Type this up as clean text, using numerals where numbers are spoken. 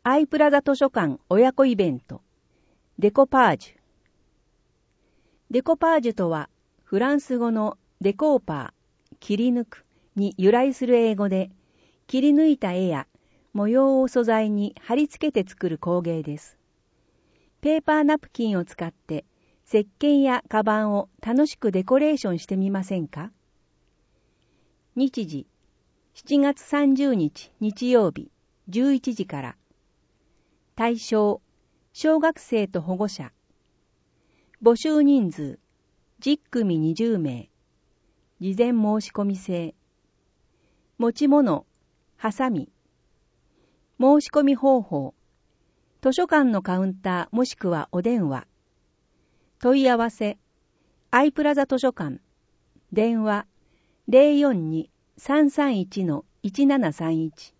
アイプラザ図書館親子イベント、デコパージュ。デコパージュとは、フランス語のデコーパー、切り抜くに由来する英語で、切り抜いた絵や模様を素材に貼り付けて作る工芸です。ペーパーナプキンを使って、石鹸やカバンを楽しくデコレーションしてみませんか？日時、7月30日日曜日、11時から。対象、小学生と保護者。募集人数、10組20名。事前申し込み制。持ち物、ハサミ。申し込み方法、図書館のカウンターもしくはお電話。問い合わせ、アイプラザ図書館。電話、042-331-1731。